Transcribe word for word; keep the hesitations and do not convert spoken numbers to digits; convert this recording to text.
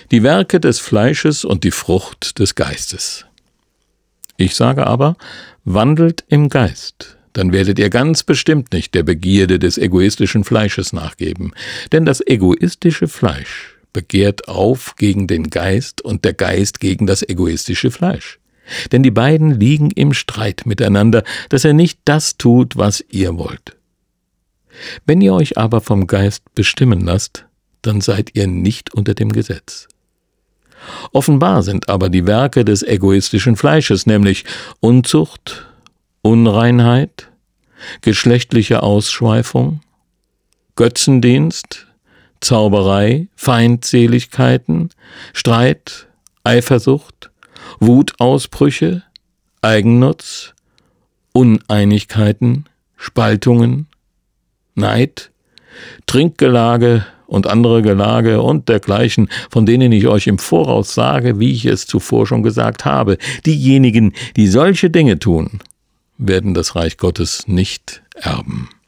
die Werke des Fleisches und die Frucht des Geistes. Ich sage aber, wandelt im Geist, dann werdet ihr ganz bestimmt nicht der Begierde des egoistischen Fleisches nachgeben, denn das egoistische Fleisch begehrt auf gegen den Geist und der Geist gegen das egoistische Fleisch. Denn die beiden liegen im Streit miteinander, dass er nicht das tut, was ihr wollt. Wenn ihr euch aber vom Geist bestimmen lasst, dann seid ihr nicht unter dem Gesetz. Offenbar sind aber die Werke des egoistischen Fleisches, nämlich Unzucht, Unreinheit, geschlechtliche Ausschweifung, Götzendienst, Zauberei, Feindseligkeiten, Streit, Eifersucht, Wutausbrüche, Eigennutz, Uneinigkeiten, Spaltungen, Neid, Trinkgelage und andere Gelage und dergleichen, von denen ich euch im Voraus sage, wie ich es zuvor schon gesagt habe. Diejenigen, die solche Dinge tun, werden das Reich Gottes nicht erben.